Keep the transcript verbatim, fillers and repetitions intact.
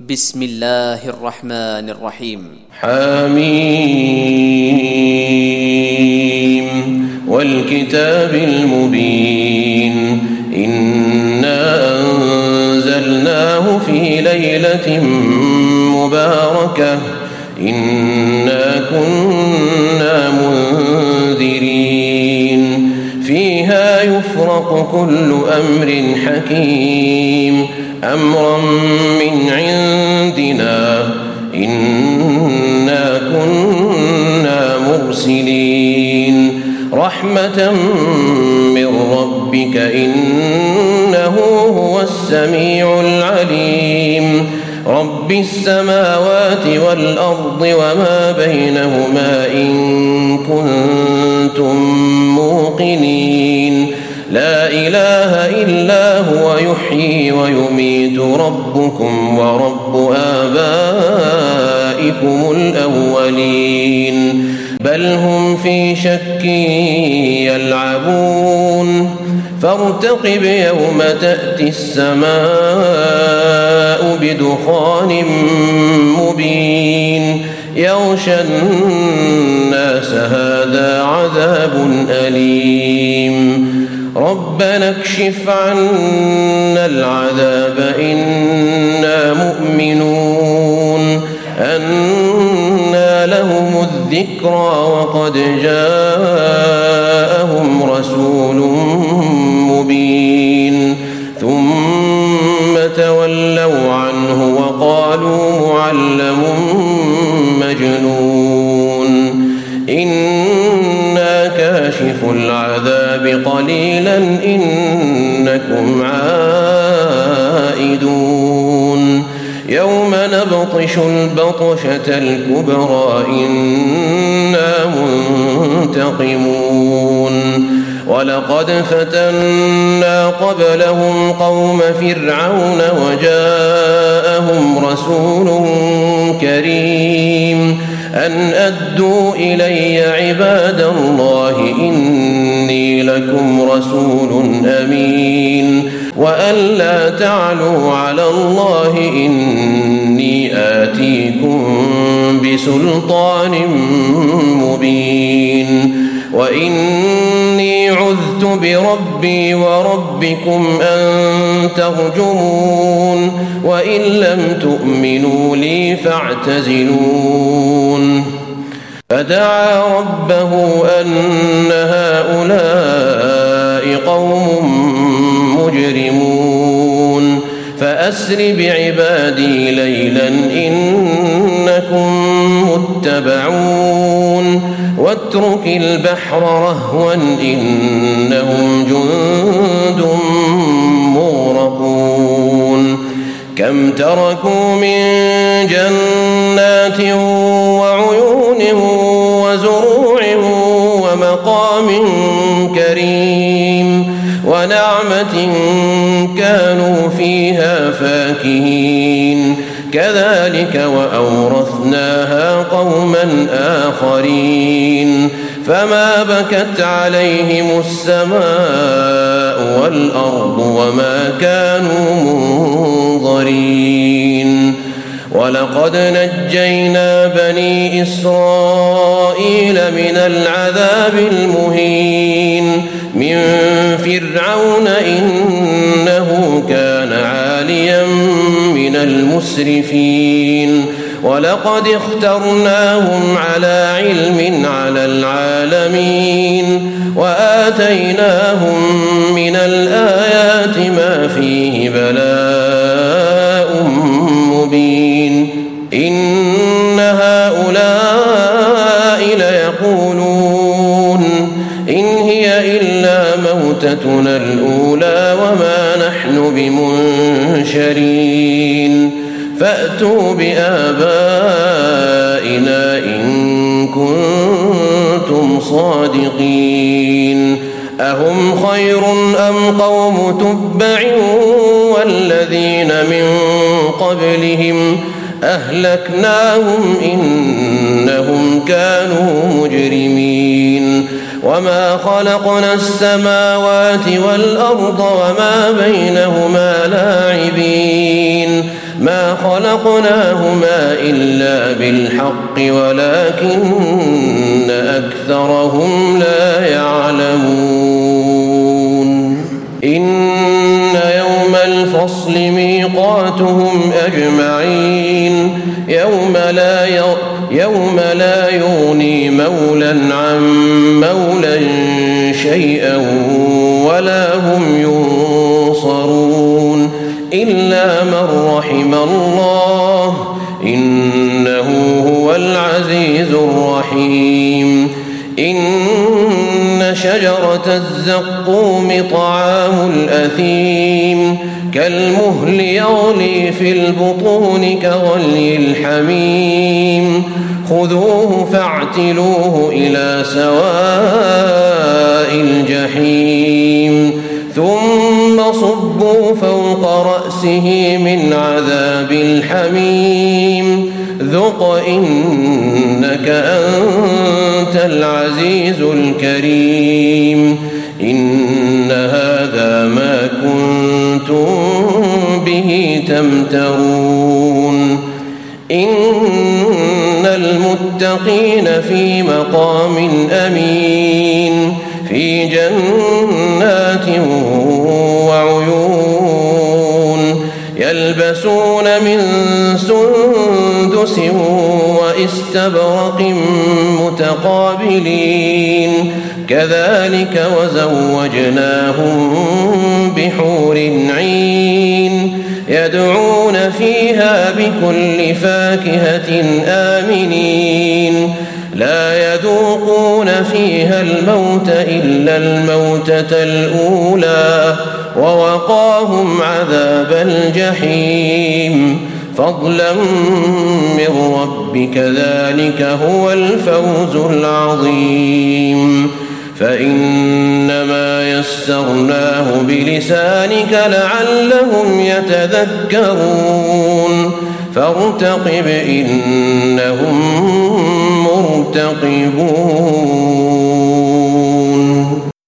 بسم الله الرحمن الرحيم. حميم والكتاب المبين إنا أنزلناه في ليلة مباركة إنا كنا منذرين فيها يفرق كل أمر حكيم أمرا من عندنا إنا كنا مرسلين رحمة من ربك إنه هو السميع العليم رب السماوات والأرض وما بينهما إن كنتم موقنين لا إله إلا هو يحيي ويميت ربكم ورب آبائكم الأولين بل هم في شك يلعبون فارتقب يوم تأتي السماء بدخان مبين يغشى الناس هذا عذاب أليم ربنا اكشف عنا العذاب إنا مؤمنون أنى لهم الذكرى وقد جاءهم رسول مبين ثم تولوا عنه وقالوا معلم مجنون إنا كاشف العذاب قليلا إنكم عائدون يوم نبطش البطشة الكبرى إنا منتقمون ولقد فتنا قبلهم قوم فرعون وجاءهم رسول كريم أن أدوا إلي عباد الله إني لكم رسول أمين وأن لا تعلوا على الله إني آتيكم بسلطان مبين وإني عذت بربي وربكم أن ترجمون وإن لم تؤمنوا لي فاعتزلون فدعا ربه أن هؤلاء قوم مجرمون فأسر بعبادي ليلا إنكم متبعون واترك البحر رهوا إنهم جند مغرقون كم تركوا من جنات وعيون وزروع ومقام كريم ونعمة كانوا فيها فاكهين كذلك وأورثناها قوما آخرين فما بكت عليهم السماء والأرض وما كانوا منظرين ولقد نجينا بني إسرائيل من العذاب المهين من فرعون إنه كان عاليا من المسرفين ولقد اخترناهم على علم على العالمين وآتيناهم من الآيات ما فيه بلاء مبين إن هؤلاء ليقولون إن هي إلا موتتنا الأولى وما نحن بمنشرين فأتوا بآبائنا إن كنتم صادقين أهم خير أم قوم تبع والذين من قبلهم أهلكناهم إنهم كانوا مجرمين وما خلقنا السماوات والأرض وما بينهما لاعبين ما خلقناهما إلا بالحق ولكن أكثرهم لا يعلمون إن يوم الفصل ميقاتهم أجمعين يوم لا يوم لا يغني مولى عن مولى شيئا ولا هم ينصرون إلا من رحم الله إنه هو العزيز الرحيم إن شجرة الزقوم طعام الأثيم كالمهل يغلي في البطون كغلي الحميم خذوه فاعتلوه إلى سواء الجحيم ثم صبوا فوق رأسه من عذاب الحميم ذق إنك أنت العزيز الكريم إن هذا ما كنتم به تمترون إن المتقين في مقام أمين في جنات وعيون يلبسون من سندس واستبرق متقابلين كذلك وزوجناهم بحور عين يدعون فيها بكل فاكهة آمنين لا يذوقون فيها الموت إلا الموتة الأولى ووقاهم عذاب الجحيم فضلا من ربك ذلك هو الفوز العظيم فإنما يسرناه بلسانك لعلهم يتذكرون فارتقب إنهم مرتقبون